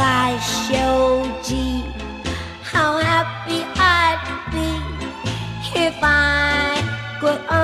I showed you how happy I'd be if I could